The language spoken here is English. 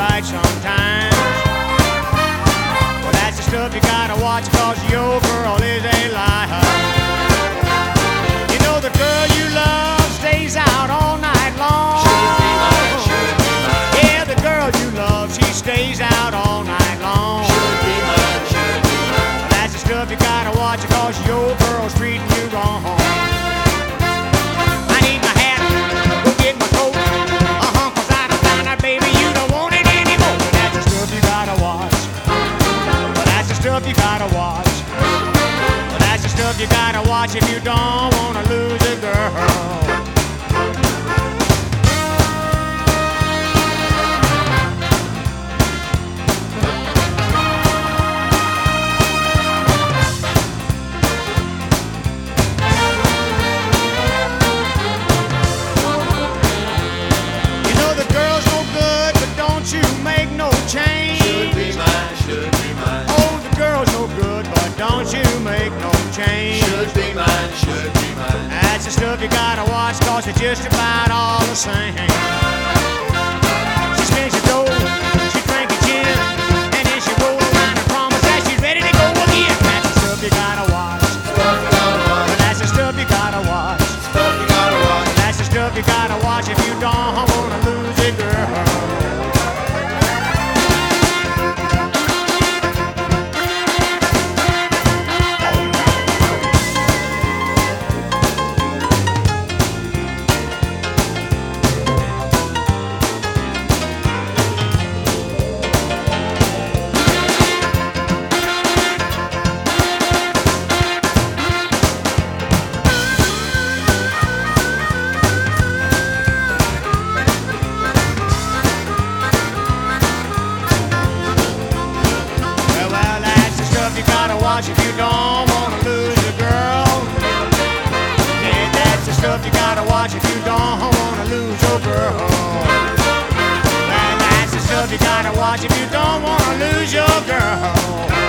right sometimes. Well, that's the stuff you gotta watch, cause your girl is a liar. You know the girl you love stays out all night long. Yeah, the girl you love, she stays out all night long. That's the stuff you gotta watch, cause your girl's treating you wrong. I need my hat, go get my coat. Cause I done found out, baby, you don't want it anymore. That's the stuff you gotta watch. Well, that's the stuff you gotta watch. Well, that's the stuff you gotta watch if you don't wanna lose a girl. Don't you make no change. Should be mine, should be mine. That's the stuff you gotta watch, cause it's just about all the same. She spins your dough, she drinks a gin, and then she rolls around and promises that she's ready to go again. That's the stuff you gotta watch. That's the stuff you gotta watch. That's the stuff you gotta watch if you don't wanna lose a girl. If you don't wanna lose a girl, yeah, that's the stuff you gotta watch if you don't wanna lose your girl. Well, that's the stuff you gotta watch if you don't wanna lose your girl.